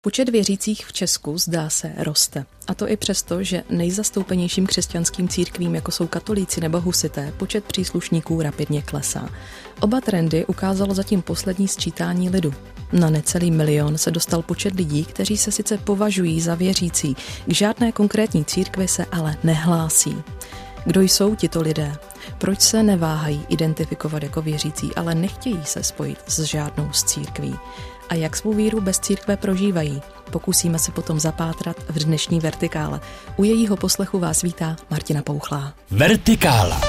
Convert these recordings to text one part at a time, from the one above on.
Počet věřících v Česku, zdá se, roste. A to i přesto, že nejzastoupenějším křesťanským církvím, jako jsou katolíci nebo husité, počet příslušníků rapidně klesá. Oba trendy ukázalo zatím poslední sčítání lidu. Na necelý 1 milion se dostal počet lidí, kteří se sice považují za věřící, k žádné konkrétní církvi se ale nehlásí. Kdo jsou tito lidé? Proč se neváhají identifikovat jako věřící, ale nechtějí se spojit s žádnou z církví? A jak svou víru bez církve prožívají? Pokusíme se potom zapátrat v dnešní Vertikále. U jejího poslechu vás vítá Martina Pouchlá. Vertikála.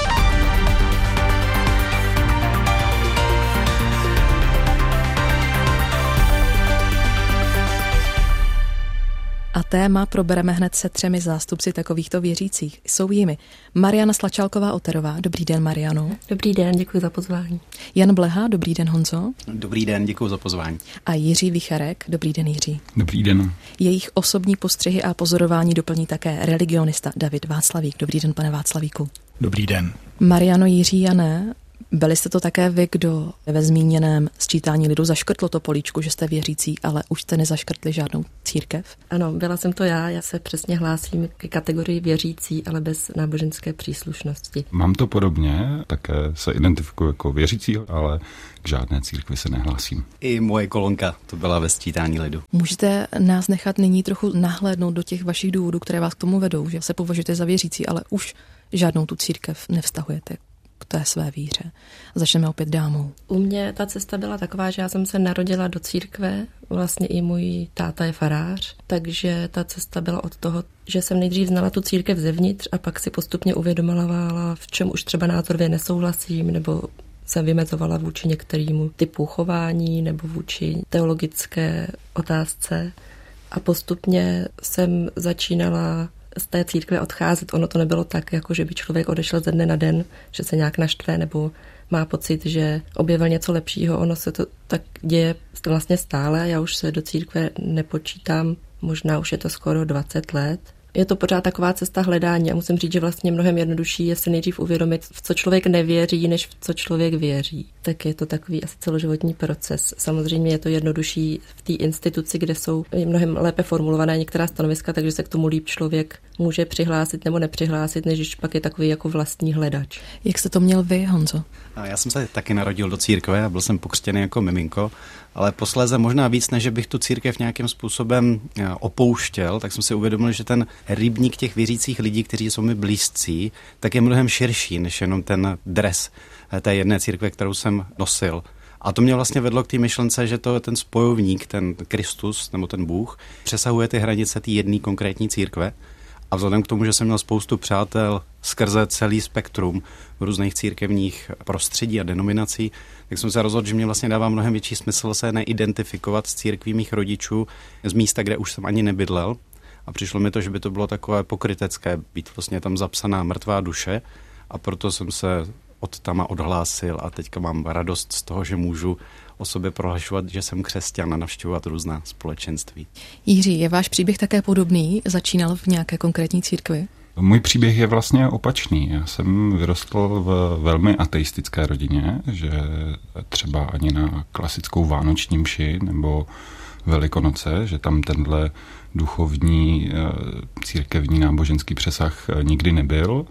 A téma probereme hned se 3 zástupci takovýchto věřících. Jsou jimi Mariana Slačálková-Oterová. Dobrý den, Mariano. Dobrý den, děkuji za pozvání. Jan Bleha. Dobrý den, Honzo. Dobrý den, děkuji za pozvání. A Jiří Vicharek. Dobrý den, Jiří. Dobrý den. Jejich osobní postřehy a pozorování doplní také religionista David Václavík. Dobrý den, pane Václavíku. Dobrý den. Mariano, Jiří, Jané. Byli jste to také vy, kdo ve zmíněném sčítání lidu zaškrtlo to políčku, že jste věřící, ale už jste nezaškrtli žádnou církev? Ano, byla jsem to já se přesně hlásím ke kategorii věřící, ale bez náboženské příslušnosti. Mám to podobně, také se identifikuji jako věřící, ale k žádné církvi se nehlásím. I moje kolonka to byla ve sčítání lidu. Můžete nás nechat nyní trochu nahlédnout do těch vašich důvodů, které vás k tomu vedou, že se považujete za věřící, ale už žádnou tu církev nevztahujete k té své víře. Začneme opět dámou. U mě ta cesta byla taková, že já jsem se narodila do církve, vlastně i můj táta je farář, takže ta cesta byla od toho, že jsem nejdřív znala tu církev zevnitř a pak si postupně uvědomovala, v čem už třeba názorově nesouhlasím, nebo jsem vymezovala vůči některému typu chování nebo vůči teologické otázce. A postupně jsem začínala z té církve odcházet. Ono to nebylo tak, jako že by člověk odešel ze dne na den, že se nějak naštve nebo má pocit, že objevil něco lepšího. Ono se to tak děje vlastně stále. Já už se do církve nepočítám, možná už je to skoro 20 let. Je to pořád taková cesta hledání a musím říct, že vlastně mnohem jednodušší je si nejdřív uvědomit, v co člověk nevěří, než v co člověk věří. Tak je to takový asi celoživotní proces. Samozřejmě je to jednodušší v té instituci, kde jsou mnohem lépe formulované některá stanoviska, takže se k tomu líp člověk může přihlásit nebo nepřihlásit, než když pak je takový jako vlastní hledač. Jak jste to měl vy, Honzo? Já jsem se taky narodil do církve a byl jsem pokřtěný jako miminko, ale posléze možná víc, než bych tu církev nějakým způsobem opouštěl, tak jsem si uvědomil, že ten rybník těch věřících lidí, kteří jsou mi blízcí, tak je mnohem širší, než jenom ten dres té jedné církve, kterou jsem nosil. A to mě vlastně vedlo k té myšlence, že to je ten spojovník, ten Kristus nebo ten Bůh, přesahuje ty hranice té jedné konkrétní církve. A vzhledem k tomu, že jsem měl spoustu přátel skrze celý spektrum různých církevních prostředí a denominací, tak jsem se rozhodl, že mě vlastně dává mnohem větší smysl se neidentifikovat s církví mých rodičů z místa, kde už jsem ani nebydlel. A přišlo mi to, že by to bylo takové pokrytecké, být vlastně tam zapsaná mrtvá duše. A proto jsem se od tama odhlásil a teďka mám radost z toho, že můžu o sobě prohlašovat, že jsem křesťan a navštěvovat různá společenství. Jiří, je váš příběh také podobný? Začínal v nějaké konkrétní církvi? Můj příběh je vlastně opačný. Já jsem vyrostl v velmi ateistické rodině, že třeba ani na klasickou vánoční mši nebo Velikonoce, že tam tenhle duchovní církevní náboženský přesah nikdy nebyl.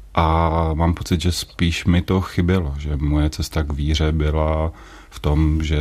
A mám pocit, že spíš mi to chybělo, že moje cesta k víře byla v tom, že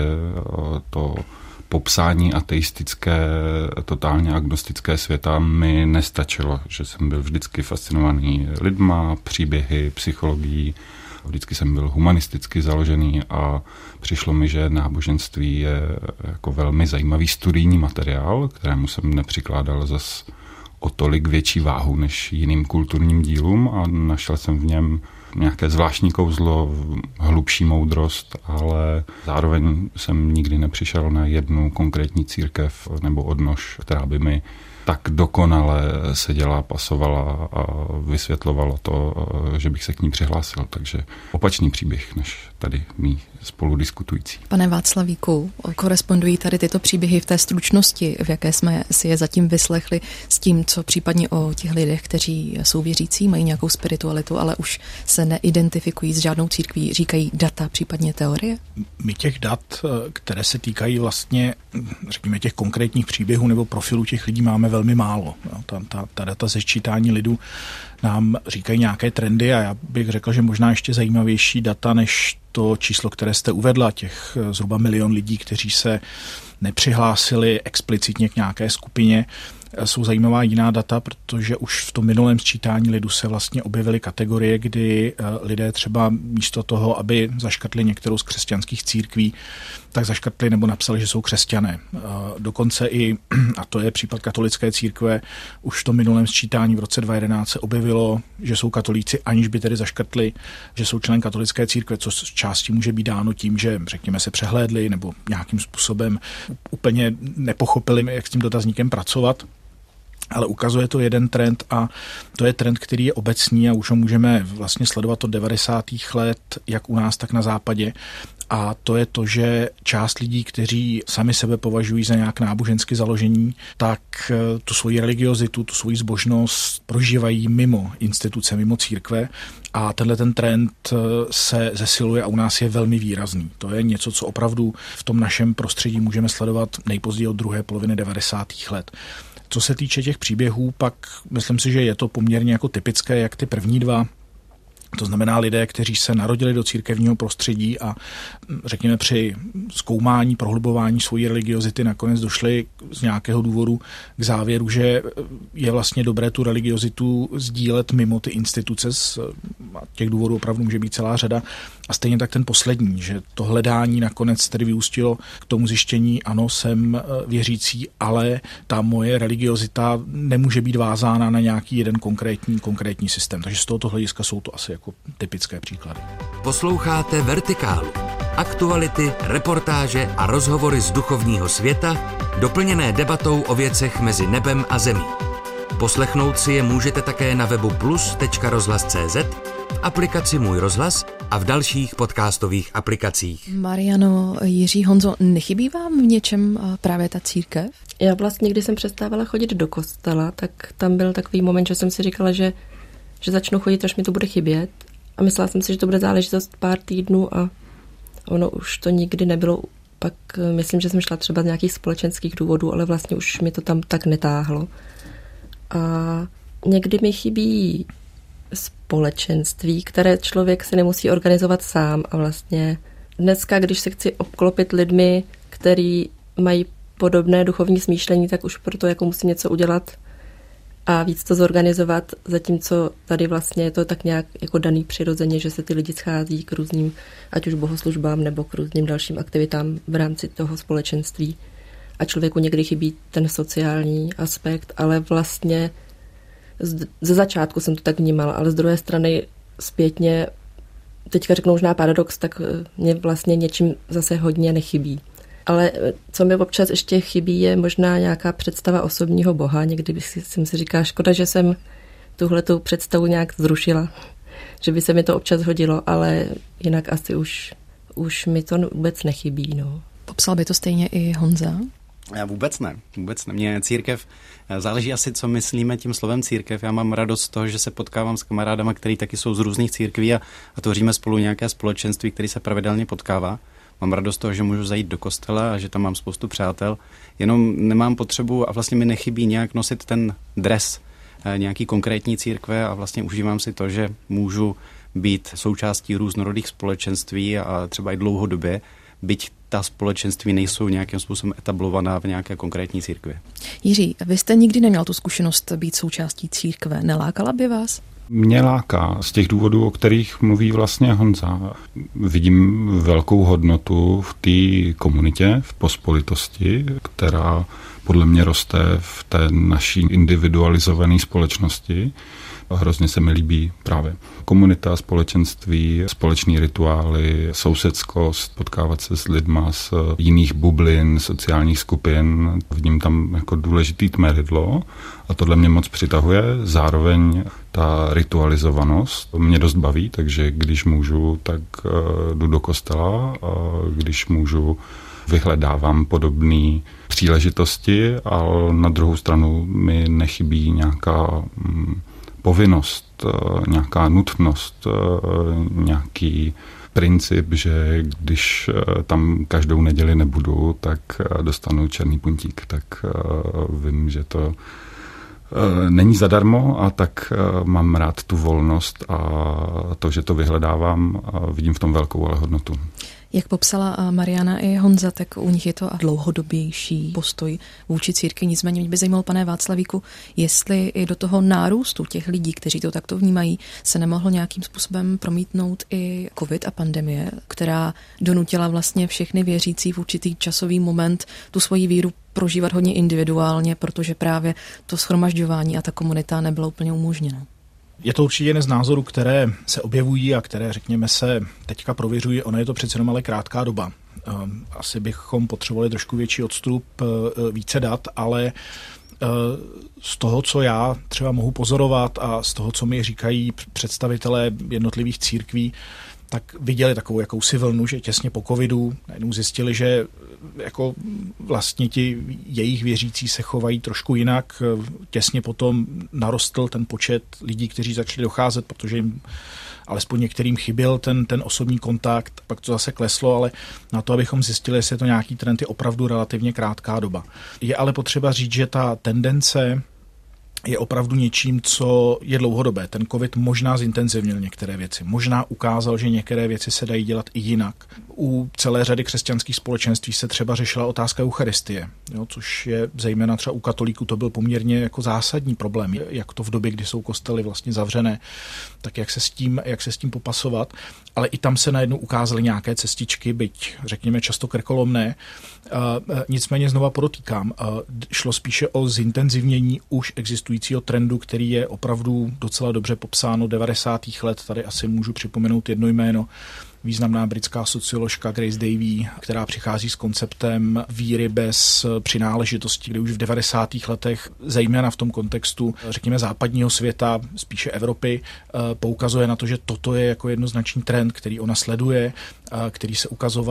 to popsání ateistické, totálně agnostické světa mi nestačilo, že jsem byl vždycky fascinovaný lidma, příběhy, psychologií, vždycky jsem byl humanisticky založený a přišlo mi, že náboženství je jako velmi zajímavý studijní materiál, kterému jsem nepřikládal zas o tolik větší váhu než jiným kulturním dílům a našel jsem v něm nějaké zvláštní kouzlo, hlubší moudrost, ale zároveň jsem nikdy nepřišel na jednu konkrétní církev nebo odnož, která by mi tak dokonale seděla, pasovala a vysvětlovala to, že bych se k ní přihlásil. Takže opačný příběh než tady mý spoludiskutující. Pane Václavíku, korespondují tady tyto příběhy v té stručnosti, v jaké jsme si je zatím vyslechli, s tím, co případně o těch lidech, kteří jsou věřící, mají nějakou spiritualitu, ale už se se neidentifikují s žádnou církví, říkají data, případně teorie? My těch dat, které se týkají vlastně, řekněme, těch konkrétních příběhů nebo profilů těch lidí máme velmi málo. Ta data ze sčítání lidu nám říkají nějaké trendy a já bych řekl, že možná ještě zajímavější data než to číslo, které jste uvedla, těch zhruba 1 milion lidí, kteří se nepřihlásili explicitně k nějaké skupině, jsou zajímavá jiná data, protože už v tom minulém sčítání lidu se vlastně objevily kategorie, kdy lidé třeba místo toho, aby zaškrtli některou z křesťanských církví, tak zaškrtli nebo napsali, že jsou křesťané. Dokonce i, a to je případ katolické církve, už v tom minulém sčítání v roce 2011 se objevilo, že jsou katolíci, aniž by tedy zaškrtli, že jsou člen katolické církve, co z části může být dáno tím, že řekněme se přehlédli nebo nějakým způsobem úplně nepochopili, jak s tím dotazníkem pracovat. Ale ukazuje to jeden trend a to je trend, který je obecný a už ho můžeme vlastně sledovat od 90. let, jak u nás, tak na západě. A to je to, že část lidí, kteří sami sebe považují za nějak nábožensky založení, tak tu svoji religiozitu, tu svoji zbožnost prožívají mimo instituce, mimo církve a tenhle ten trend se zesiluje a u nás je velmi výrazný. To je něco, co opravdu v tom našem prostředí můžeme sledovat nejpozději od druhé poloviny 90. let. Co se týče těch příběhů, pak myslím si, že je to poměrně jako typické, jak ty první dva. To znamená lidé, kteří se narodili do církevního prostředí a řekněme při zkoumání, prohlubování svojí religiozity nakonec došli z nějakého důvodu k závěru, že je vlastně dobré tu religiozitu sdílet mimo ty instituce. Těch důvodů opravdu může být celá řada. A stejně tak ten poslední, že to hledání nakonec tedy vyústilo k tomu zjištění, ano, jsem věřící, ale ta moje religiozita nemůže být vázána na nějaký jeden konkrétní systém. Takže z tohoto hlediska jsou to asi jako typické příklady. Posloucháte Vertikálu. Aktuality, reportáže a rozhovory z duchovního světa, doplněné debatou o věcech mezi nebem a zemí. Poslechnout si je můžete také na webu plus.rozhlas.cz, v aplikaci Můj rozhlas a v dalších podcastových aplikacích. Mariano, Jiří, Honzo, nechybí vám v něčem právě ta církev? Já vlastně, když jsem přestávala chodit do kostela, tak tam byl takový moment, že jsem si říkala, že začnu chodit, až mi to bude chybět. A myslela jsem si, že to bude záležitost pár týdnů a ono už to nikdy nebylo. Pak myslím, že jsem šla třeba z nějakých společenských důvodů, ale vlastně už mi to tam tak netáhlo. A někdy mi chybí společenství, které člověk si nemusí organizovat sám a vlastně dneska, když se chci obklopit lidmi, kteří mají podobné duchovní smýšlení, tak už proto jako musím něco udělat a víc to zorganizovat, zatímco tady vlastně je to tak nějak jako daný přirozeně, že se ty lidi schází k různým, ať už bohoslužbám nebo k různým dalším aktivitám v rámci toho společenství. A člověku někdy chybí ten sociální aspekt, ale vlastně ze začátku jsem to tak vnímala, ale z druhé strany zpětně, teďka řeknu možná paradox, tak mě vlastně něčím zase hodně nechybí. Ale co mi občas ještě chybí, je možná nějaká představa osobního Boha. Někdy jsem si říká, škoda, že jsem tuhletu představu nějak zrušila, že by se mi to občas hodilo, ale jinak asi už mi to vůbec nechybí. No. Popsal by to stejně i Honza? Já vůbec ne. Mně církev, záleží asi, co myslíme tím slovem církev. Já mám radost z toho, že se potkávám s kamarádama, který taky jsou z různých církví a tvoříme spolu nějaké společenství, který se pravidelně potkává. Mám radost z toho, že můžu zajít do kostela a že tam mám spoustu přátel. Jenom nemám potřebu a vlastně mi nechybí nějak nosit ten dres nějaký konkrétní církve a vlastně užívám si to, že můžu být součástí různorodých společenství a třeba i dlouhodobě, byť ta společenství nejsou nějakým způsobem etablovaná v nějaké konkrétní církvi. Jiří, vy jste nikdy neměl tu zkušenost být součástí církve. Nelákala by vás? Mě láká z těch důvodů, o kterých mluví vlastně Honza. Vidím velkou hodnotu v té komunitě, v pospolitosti, která podle mě roste v té naší individualizované společnosti. Hrozně se mi líbí právě komunita, společenství, společný rituály, sousedskost, potkávat se s lidma z jiných bublin, sociálních skupin. Vidím tam jako důležitý tmeridlo a tohle mě moc přitahuje. Zároveň ta ritualizovanost mě dost baví, takže když můžu, tak jdu do kostela a když můžu, vyhledávám podobné příležitosti, ale na druhou stranu mi nechybí nějaká povinnost, nějaká nutnost, nějaký princip, že když tam každou neděli nebudu, tak dostanu černý puntík. Tak vím, že to není zadarmo a tak mám rád tu volnost a to, že to vyhledávám, vidím v tom velkou ale hodnotu. Jak popsala Mariana i Honza, tak u nich je to dlouhodobější postoj vůči církvi. Nicméně mě by zajímalo, pane Václavíku, jestli i do toho nárůstu těch lidí, kteří to takto vnímají, se nemohlo nějakým způsobem promítnout i covid a pandemie, která donutila vlastně všechny věřící v určitý časový moment tu svoji víru prožívat hodně individuálně, protože právě to shromažďování a ta komunita nebyla úplně umožněna. Je to určitě jeden z názorů, které se objevují a které, řekněme, se teďka prověřují. Ono je to přece jenom ale krátká doba. Asi bychom potřebovali trošku větší odstup, více dat, ale z toho, co já třeba mohu pozorovat a z toho, co mi říkají představitelé jednotlivých církví, tak viděli takovou jakousi vlnu, že těsně po covidu najednou zjistili, že jako vlastně ti jejich věřící se chovají trošku jinak. Těsně potom narostl ten počet lidí, kteří začali docházet, protože jim alespoň některým chyběl ten osobní kontakt, pak to zase kleslo, ale na to, abychom zjistili, jestli je to nějaký trend, je opravdu relativně krátká doba. Je ale potřeba říct, že ta tendence je opravdu něčím, co je dlouhodobé. Ten covid možná zintenzivnil některé věci. Možná ukázal, že některé věci se dají dělat i jinak. U celé řady křesťanských společenství se třeba řešila otázka eucharistie, což je zejména třeba u katolíků to byl poměrně jako zásadní problém. Jak to v době, kdy jsou kostely vlastně zavřené, tak jak se s tím popasovat. Ale i tam se najednou ukázaly nějaké cestičky, byť řekněme často krkolomné. Nicméně znova podotýkám, šlo spíše o zintenzivnění už existujícího trendu, který je opravdu docela dobře popsáno 90. let. Tady asi můžu připomenout jedno jméno, významná britská socioložka Grace Davy, která přichází s konceptem víry bez přináležitosti, kde už v 90. letech, zejména v tom kontextu, řekněme, západního světa, spíše Evropy, poukazuje na to, že toto je jako jednoznačný trend, který ona sleduje, který se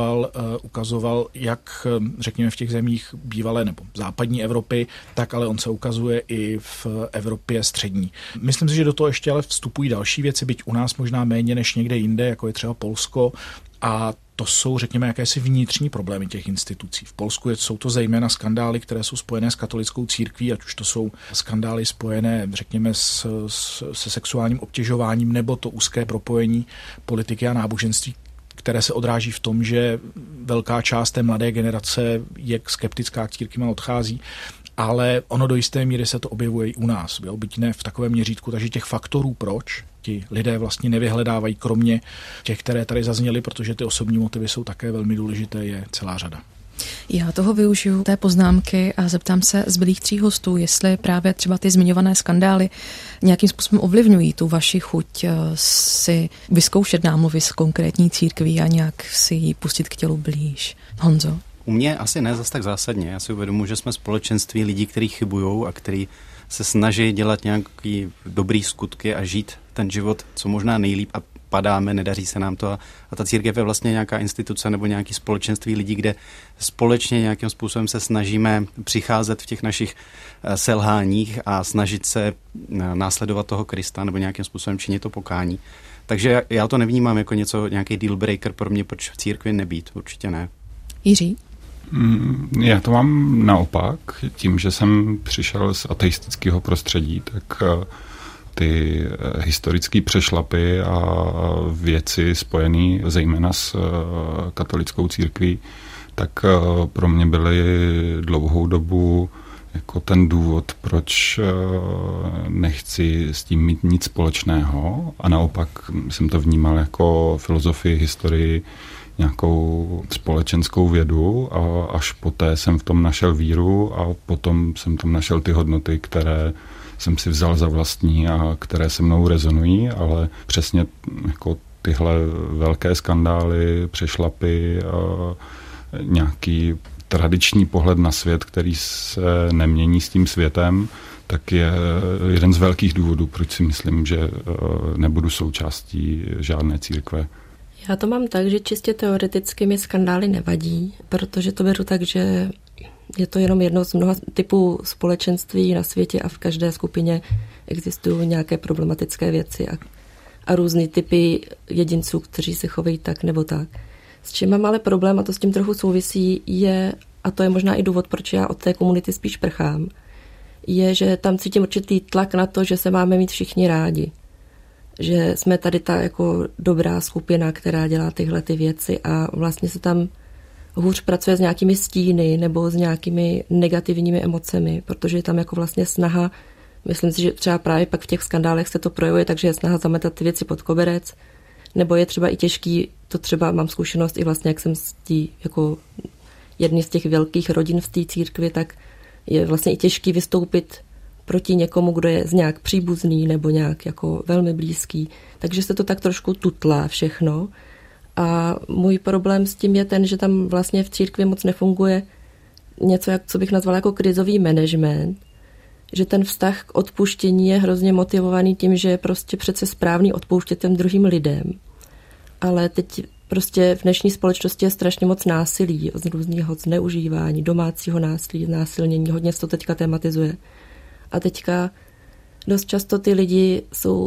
ukazoval jak, řekněme, v těch zemích bývalé nebo západní Evropy, tak ale on se ukazuje i v Evropě střední. Myslím si, že do toho ještě ale vstupují další věci, byť u nás možná méně než někde jinde, jako je třeba Polsko, a to jsou, řekněme, jakési vnitřní problémy těch institucí. V Polsku jsou to zejména skandály, které jsou spojené s katolickou církví, ať už to jsou skandály spojené, řekněme, se sexuálním obtěžováním nebo to úzké propojení politiky a náboženství, které se odráží v tom, že velká část té mladé generace je skeptická k církvím a odchází, ale ono do jisté míry se to objevuje i u nás, byť ne v takovém měřítku, takže těch faktorů, proč ti lidé vlastně nevyhledávají, kromě těch, které tady zazněly, protože ty osobní motivy jsou také velmi důležité, je celá řada. Já toho využiju té poznámky a zeptám se zbylých 3 hostů, jestli právě třeba ty zmiňované skandály nějakým způsobem ovlivňují tu vaši chuť si vyzkoušet námluvy s konkrétní církví a nějak si ji pustit k tělu blíž. Honzo? U mě asi ne zas tak zásadně. Já si uvědomuji, že jsme společenství lidí, kteří chybujou a kteří se snaží dělat nějaký dobrý skutky a žít ten život co možná nejlíp a padáme, nedaří se nám to a ta církev je vlastně nějaká instituce nebo nějaký společenství lidí, kde společně nějakým způsobem se snažíme přicházet v těch našich selháních a snažit se následovat toho Krista nebo nějakým způsobem činit to pokání. Takže já to nevnímám jako nějaký deal breaker pro mě, proč v církvi nebýt, určitě ne. Jiří? Já to mám naopak. Tím, že jsem přišel z ateistického prostředí, tak ty historické přešlapy a věci spojené zejména s katolickou církví, tak pro mě byly dlouhou dobu jako ten důvod, proč nechci s tím mít nic společného a naopak jsem to vnímal jako filozofii, historii, nějakou společenskou vědu a až poté jsem v tom našel víru a potom jsem tam našel ty hodnoty, které jsem si vzal za vlastní a které se mnou rezonují, ale přesně jako tyhle velké skandály, přešlapy, nějaký tradiční pohled na svět, který se nemění s tím světem, tak je jeden z velkých důvodů, proč si myslím, že nebudu součástí žádné církve. Já to mám tak, že čistě teoreticky mi skandály nevadí, protože to beru tak, že je to jenom jedno z mnoha typů společenství na světě a v každé skupině existují nějaké problematické věci a různý typy jedinců, kteří se chovají tak nebo tak. S čím mám ale problém, a to s tím trochu souvisí, je, a to je možná i důvod, proč já od té komunity spíš prchám, je, že tam cítím určitý tlak na to, že se máme mít všichni rádi. Že jsme tady ta jako dobrá skupina, která dělá tyhle ty věci a vlastně se tam hůř pracuje s nějakými stíny nebo s nějakými negativními emocemi, protože je tam jako vlastně snaha, myslím si, že třeba právě pak v těch skandálech se to projevuje, takže je snaha zametat ty věci pod koberec, nebo je třeba i těžký, to třeba mám zkušenost i vlastně, jak jsem z tí, jako jedný z těch velkých rodin v té církvi, tak je vlastně i těžký vystoupit proti někomu, kdo je z nějak příbuzný nebo nějak jako velmi blízký. Takže se to tak trošku tutlá všechno. A můj problém s tím je ten, že tam vlastně v církvi moc nefunguje něco, co bych nazvala jako krizový management, že ten vztah k odpuštění je hrozně motivovaný tím, že je prostě přece správný odpouštět těm druhým lidem. Ale teď prostě v dnešní společnosti je strašně moc násilí, z různého zneužívání, domácího násilí, znásilnění, hodně se to teďka tematizuje. A teďka dost často ty lidi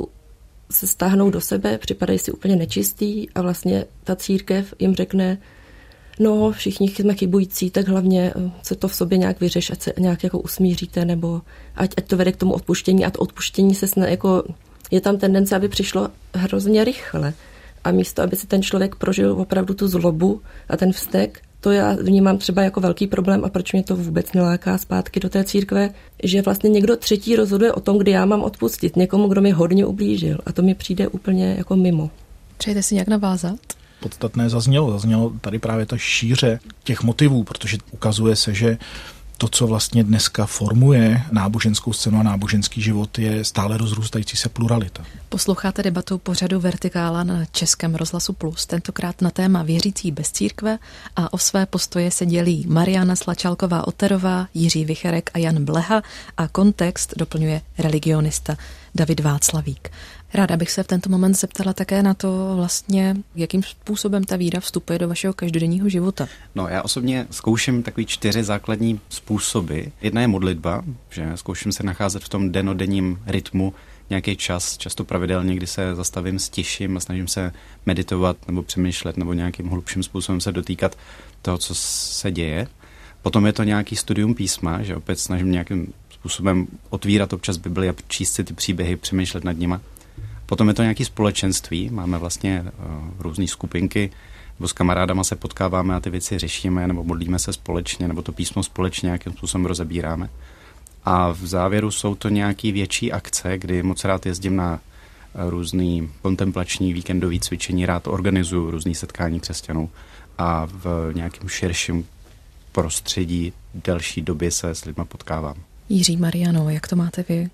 se stáhnou do sebe, připadají si úplně nečistý a vlastně ta církev jim řekne, no všichni jsme chybující, tak hlavně se to v sobě nějak vyřeš, ať se nějak jako usmíříte, nebo ať to vede k tomu odpuštění a to odpuštění jako je tam tendence, aby přišlo hrozně rychle. A místo, aby si ten člověk prožil opravdu tu zlobu a ten vztek, to já vnímám třeba jako velký problém a proč mě to vůbec neláká zpátky do té církve, že vlastně někdo třetí rozhoduje o tom, kdy já mám odpustit někomu, kdo mi hodně ublížil a to mi přijde úplně jako mimo. Přejete si nějak navázat? Podstatné zaznělo tady právě ta šíře těch motivů, protože ukazuje se, že to, co vlastně dneska formuje náboženskou scénu a náboženský život, je stále rozrůstající se pluralita. Posloucháte debatu pořadu Vertikála na Českém rozhlasu Plus, tentokrát na téma Věřící bez církve a o své postoje se dělí Mariana Slačálková-Oterová, Jiří Vicherek a Jan Bleha a kontext doplňuje religionista David Václavík. Ráda bych se v tento moment zeptala také na to vlastně, jakým způsobem ta víra vstupuje do vašeho každodenního života. No, já osobně zkouším takový 4 základní způsoby. Jedna je modlitba, že zkouším se nacházet v tom dennodenním rytmu nějaký čas, často pravidelně, kdy se zastavím, stiším a snažím se meditovat nebo přemýšlet nebo nějakým hlubším způsobem se dotýkat toho, co se děje. Potom je to nějaký studium písma, že opět snažím nějakým způsobem otvírat občas Bibli a číst si ty příběhy, přemýšlet nad nima. Potom je to nějaké společenství, máme vlastně různé skupinky, nebo s kamarádama se potkáváme a ty věci řešíme, nebo modlíme se společně, nebo to písmo společně nějakým způsobem rozebíráme. A v závěru jsou to nějaké větší akce, kdy moc rád jezdím na různý kontemplační víkendový cvičení, rád organizuju různý setkání křesťanů a v nějakém širším prostředí delší doby se s lidmi potkávám. Jiří, Mariano, jak to máte vy?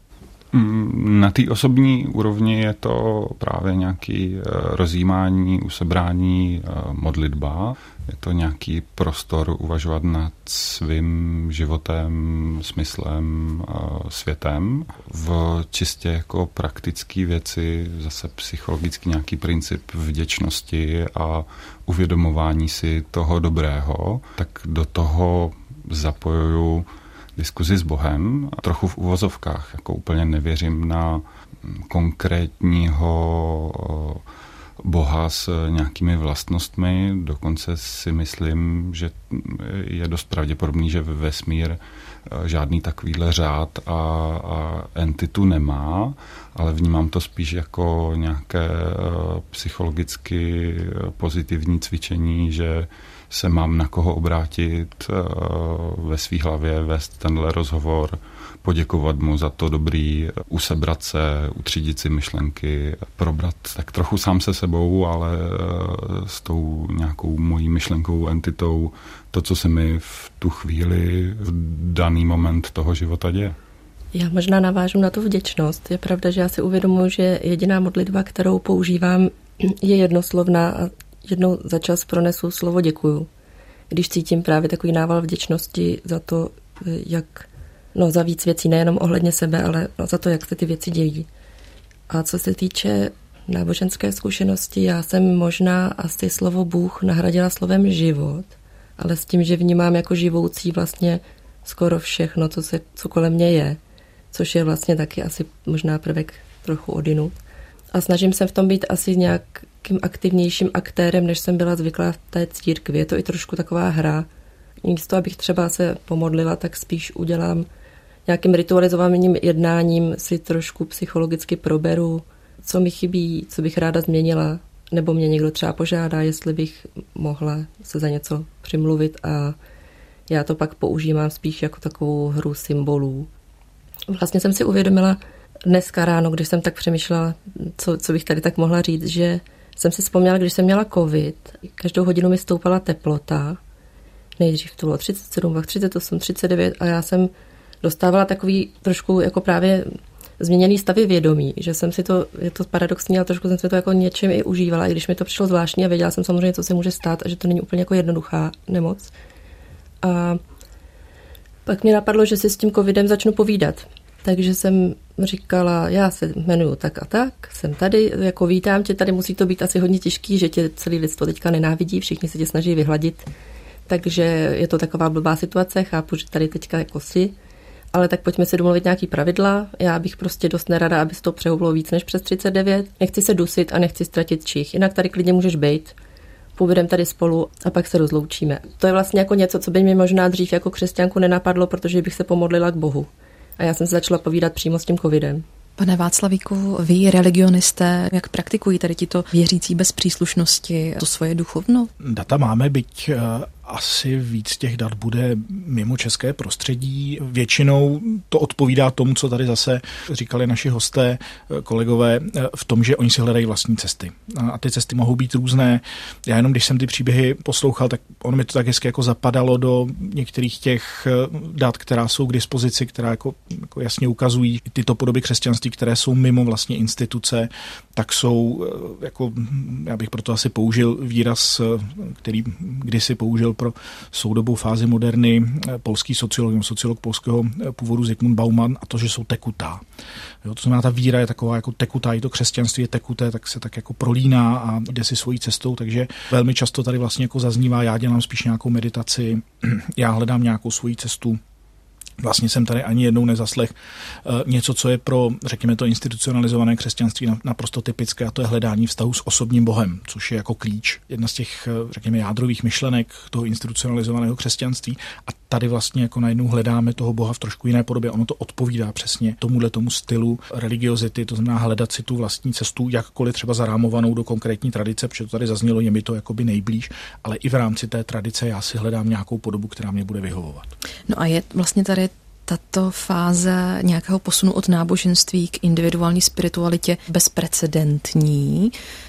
Na té osobní úrovni je to právě nějaké rozjímání, usebrání, modlitba. Je to nějaký prostor uvažovat nad svým životem, smyslem, světem. V čistě jako praktické věci, zase psychologický nějaký princip vděčnosti a uvědomování si toho dobrého, tak do toho zapojuju diskuzi s Bohem, trochu v uvozovkách, jako úplně nevěřím na konkrétního Boha s nějakými vlastnostmi, dokonce si myslím, že je dost pravděpodobný, že vesmír žádný takovýhle řád a entitu nemá, ale vnímám to spíš jako nějaké psychologicky pozitivní cvičení, že se mám na koho obrátit ve svý hlavě, vést tenhle rozhovor, poděkovat mu za to dobrý, usebrat se, utřídit si myšlenky, probrat tak trochu sám se sebou, ale s tou nějakou mojí myšlenkovou entitou to, co se mi v tu chvíli, v daný moment toho života děje. Já možná navážu na tu vděčnost. Je pravda, že já si uvědomuji, že jediná modlitba, kterou používám, je jednoslovná a jednou za čas pronesu slovo děkuju. Když cítím právě takový nával vděčnosti za to, za víc věcí, nejenom ohledně sebe, ale za to, jak se ty věci dějí. A co se týče náboženské zkušenosti, já jsem možná asi slovo Bůh nahradila slovem život. ale s tím, že vnímám jako živoucí vlastně skoro všechno, co kolem mě je, což je vlastně taky asi možná prvek trochu odinut. A snažím se v tom být asi nějakým aktivnějším aktérem, než jsem byla zvyklá v té církvi. Je to i trošku taková hra. Místo, abych třeba se pomodlila, tak spíš udělám nějakým ritualizovaným jednáním, si trošku psychologicky proberu, co mi chybí, co bych ráda změnila, nebo mě někdo třeba požádá, jestli bych mohla se za něco přimluvit a já to pak používám spíš jako takovou hru symbolů. Vlastně jsem si uvědomila dneska ráno, když jsem tak přemýšlela, co bych tady tak mohla říct, že jsem si vzpomněla, když jsem měla covid, každou hodinu mi stoupala teplota, nejdřív to bylo 37, pak 38, 39 a já jsem dostávala takový trošku jako právě změněný stavy vědomí, že jsem si to, je to paradoxní, ale trošku jsem si to jako něčím i užívala, i když mi to přišlo zvláštní a věděla jsem samozřejmě, co se může stát a že to není úplně jako jednoduchá nemoc. A pak mě napadlo, že si s tím covidem začnu povídat. Takže jsem říkala, já se jmenuju tak a tak, jsem tady, jako vítám tě, tady musí to být asi hodně těžký, že tě celý lidstvo teďka nenávidí, všichni se tě snaží vyhladit, takže je to taková blbá situace, chápu, že tady teďka jako si, ale tak pojďme si domluvit nějaký pravidla, já bych prostě dost nerada, aby se to přehublo víc než přes 39, nechci se dusit a nechci ztratit čich, jinak tady klidně můžeš bejt, půjdeme tady spolu a pak se rozloučíme. To je vlastně jako něco, co by mi možná dřív jako křesťanku nenapadlo, protože bych se pomodlila k Bohu. A já jsem se začala povídat přímo s tím covidem. Pane Václavíku, vy religionisté, jak praktikují tady tito věřící bez příslušnosti to svoje duchovno? Data máme, byť asi víc těch dat bude mimo české prostředí. Většinou to odpovídá tomu, co tady zase říkali naši hosté, kolegové, v tom, že oni si hledají vlastní cesty. A ty cesty mohou být různé. Já jenom, když jsem ty příběhy poslouchal, tak ono mi to tak hezky jako zapadalo do některých těch dat, která jsou k dispozici, která jako jasně ukazují tyto podoby křesťanství, které jsou mimo vlastně instituce, tak jsou, jako, já bych proto asi použil výraz, který kdysi použil pro soudobou fázi moderny polský sociolog polského původu Zygmunt Bauman, a to, že jsou tekutá. Jo, to znamená, ta víra je taková jako tekutá, i to křesťanství je tekuté, tak se tak jako prolíná a jde si svojí cestou, takže velmi často tady vlastně jako zaznívá, já dělám spíš nějakou meditaci, já hledám nějakou svoji cestu. Vlastně jsem tady ani jednou nezaslech něco, co je pro, řekněme to, institucionalizované křesťanství naprosto typické, a to je hledání vztahu s osobním Bohem, což je jako klíč. Jedna z těch, řekněme, jádrových myšlenek toho institucionalizovaného křesťanství. A tady vlastně jako najednou hledáme toho Boha v trošku jiné podobě. Ono to odpovídá přesně tomu stylu religiozity, to znamená hledat si tu vlastní cestu, jakkoliv třeba zarámovanou do konkrétní tradice, protože to tady zaznělo, je mi to jakoby nejblíž, ale i v rámci té tradice já si hledám nějakou podobu, která mě bude vyhovovat. No a je vlastně tady tato fáze nějakého posunu od náboženství k individuální spiritualitě bezprecedentní,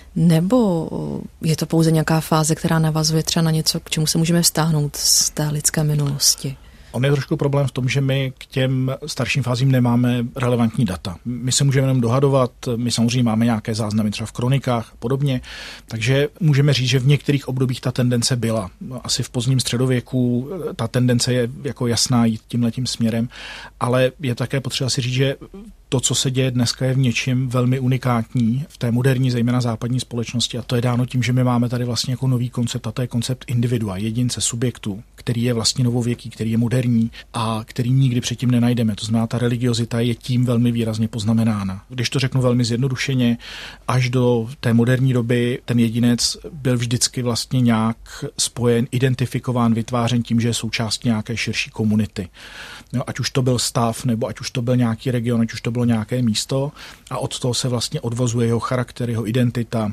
nebo je to pouze nějaká fáze, která navazuje třeba na něco, k čemu se můžeme vztáhnout z té lidské minulosti? On je trošku problém v tom, že my k těm starším fázím nemáme relevantní data. My se můžeme jenom dohadovat, my samozřejmě máme nějaké záznamy třeba v kronikách a podobně, takže můžeme říct, že v některých obdobích ta tendence byla. Asi v pozdním středověku ta tendence je jako jasná jít tímhletím směrem, ale je také potřeba si říct, že to, co se děje dneska, je v něčem velmi unikátní v té moderní, zejména západní společnosti, a to je dáno tím, že my máme tady vlastně jako nový koncept, a to je koncept individua, jedince, subjektu, který je vlastně novověký, který je moderní a který nikdy předtím nenajdeme. To znamená, ta religiozita je tím velmi výrazně poznamenána. Když to řeknu velmi zjednodušeně, až do té moderní doby ten jedinec byl vždycky vlastně nějak spojen, identifikován, vytvářen tím, že je součástí nějaké širší komunity. No, ať už to byl stav, nebo ať už to byl nějaký region, ať už to bylo nějaké místo, a od toho se vlastně odvozuje jeho charakter, jeho identita,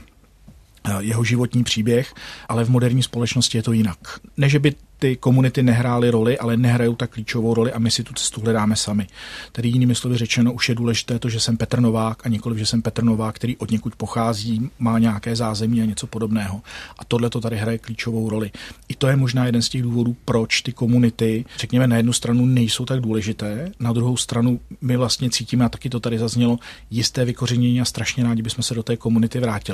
jeho životní příběh, ale v moderní společnosti je to jinak. Ne, že by ty komunity nehrály roli, ale nehrajou tak klíčovou roli a my si tu cestu hledáme sami. Tedy jinými slovy řečeno, už je důležité to, že jsem Petr Novák, a nikoliv, že jsem Petr Novák, který od někud pochází, má nějaké zázemí a něco podobného. A tohle to tady hraje klíčovou roli. I to je možná jeden z těch důvodů, proč ty komunity, řekněme, na jednu stranu nejsou tak důležité, na druhou stranu my vlastně cítíme, a taky to tady zaznělo, jisté vykořenění a strašně rádi bychom se do té komunity vrátili.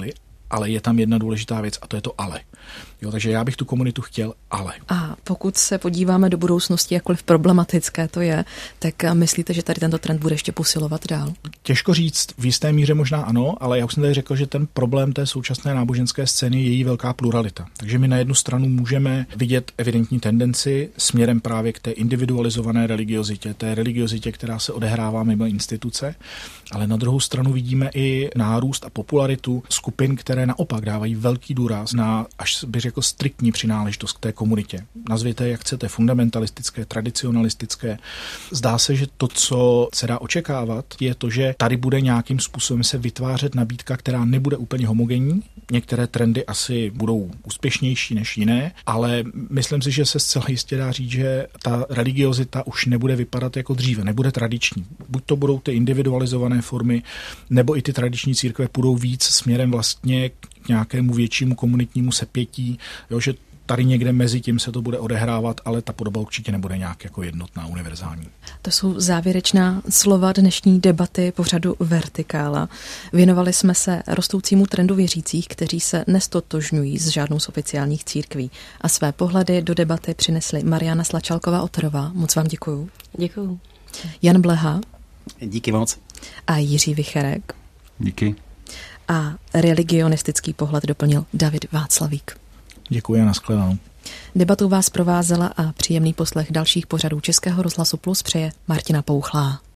ale je tam jedna důležitá věc a to je to ale. Jo, takže já bych tu komunitu chtěl, ale. A pokud se podíváme do budoucnosti, jakkoliv problematické to je, tak myslíte, že tady tento trend bude ještě posilovat dál? Těžko říct, v jisté míře možná ano, ale já už jsem tady řekl, že ten problém té současné náboženské scény je její velká pluralita. Takže my na jednu stranu můžeme vidět evidentní tendenci směrem právě k té individualizované religiozitě, té religiozitě, která se odehrává mimo instituce, ale na druhou stranu vidíme i nárůst a popularitu skupin, které naopak dávají velký důraz na, až bych řekl, striktní přináležitost k té komunitě. Nazvěte, jak chcete, fundamentalistické, tradicionalistické. Zdá se, že to, co se dá očekávat, je to, že tady bude nějakým způsobem se vytvářet nabídka, která nebude úplně homogenní. Některé trendy asi budou úspěšnější než jiné, ale myslím si, že se zcela jistě dá říct, že ta religiozita už nebude vypadat jako dříve, nebude tradiční. Buď to budou ty individualizované formy, nebo i ty tradiční církve půjdou víc směrem vlastně k nějakému většímu komunitnímu sepětí, jo, že tady někde mezi tím se to bude odehrávat, ale ta podoba určitě nebude nějak jako jednotná, univerzální. To jsou závěrečná slova dnešní debaty pořadu Vertikála. Věnovali jsme se rostoucímu trendu věřících, kteří se nestotožňují s žádnou z oficiálních církví. A své pohledy do debaty přinesli Mariana Slačalková-Otterová. Moc vám děkuju. Děkuju. Jan Bleha. Díky moc. A Jiří Vicherek. Díky. A religionistický pohled doplnil David Václavík. Děkuji a nashledanou. Debatou vás provázela a příjemný poslech dalších pořadů Českého rozhlasu Plus přeje Martina Pouchlá.